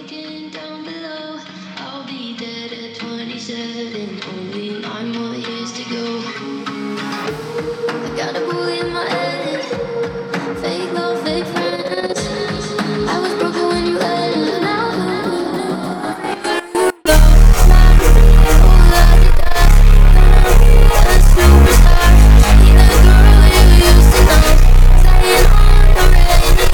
waiting down below. I'll be dead at 27, only 9 more years to go. I got a bully in my head, fake love, fake friends. I was broken when you left, now a superstar. Be the girl you used to know, saying on the radio.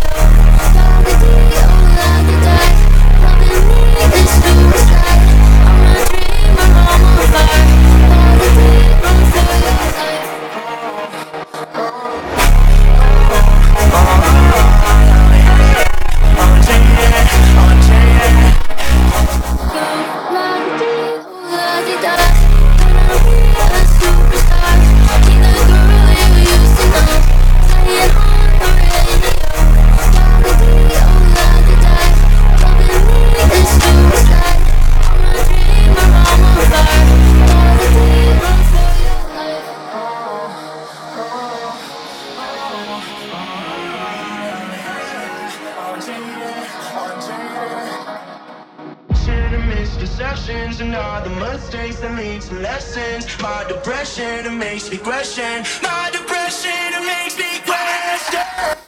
Misconceptions and all the mistakes that lead to lessons. My depression, it makes me question. My depression, it makes me question.